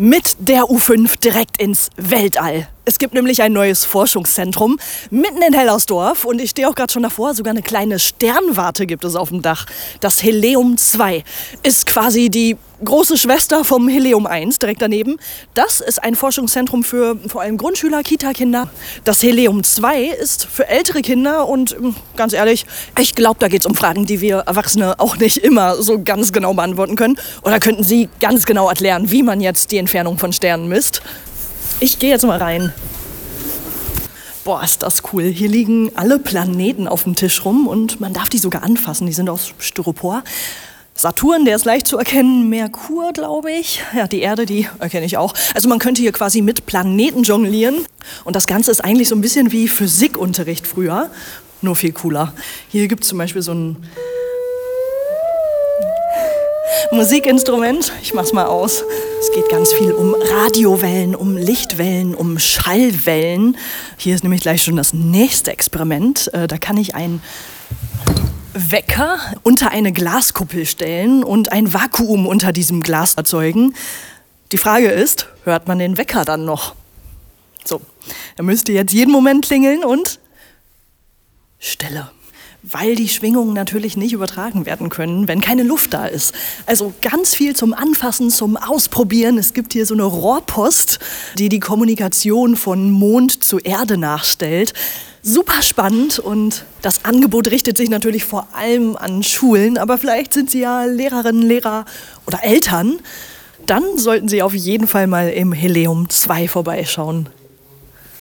Mit der U5 direkt ins Weltall. Es gibt nämlich ein neues Forschungszentrum mitten in Hellersdorf und ich stehe auch gerade schon davor, sogar eine kleine Sternwarte gibt es auf dem Dach. Das Helium 2 ist quasi die große Schwester vom Helium 1 direkt daneben. Das ist ein Forschungszentrum für vor allem Grundschüler, Kita-Kinder. Das Helium 2 ist für ältere Kinder und ganz ehrlich, ich glaube, da geht es um Fragen, die wir Erwachsene auch nicht immer so ganz genau beantworten können. Oder könnten Sie ganz genau erklären, wie man jetzt die Entfernung von Sternen misst? Ich gehe jetzt mal rein. Boah, ist das cool. Hier liegen alle Planeten auf dem Tisch rum und man darf die sogar anfassen. Die sind aus Styropor. Saturn, der ist leicht zu erkennen. Merkur, glaube ich. Ja, die Erde, die erkenne ich auch. Also man könnte hier quasi mit Planeten jonglieren. Und das Ganze ist eigentlich so ein bisschen wie Physikunterricht früher. Nur viel cooler. Hier gibt es zum Beispiel so ein Musikinstrument. Ich mach's mal aus. Es geht ganz viel um Radiowellen, um Lichtwellen, um Schallwellen. Hier ist nämlich gleich schon das nächste Experiment. Da kann ich einen Wecker unter eine Glaskuppel stellen und ein Vakuum unter diesem Glas erzeugen. Die Frage ist, hört man den Wecker dann noch? So, er müsste jetzt jeden Moment klingeln und Stille. Weil die Schwingungen natürlich nicht übertragen werden können, wenn keine Luft da ist. Also ganz viel zum Anfassen, zum Ausprobieren. Es gibt hier so eine Rohrpost, die die Kommunikation von Mond zu Erde nachstellt. Super spannend und das Angebot richtet sich natürlich vor allem an Schulen, aber vielleicht sind Sie ja Lehrerinnen, Lehrer oder Eltern. Dann sollten Sie auf jeden Fall mal im Helium 2 vorbeischauen.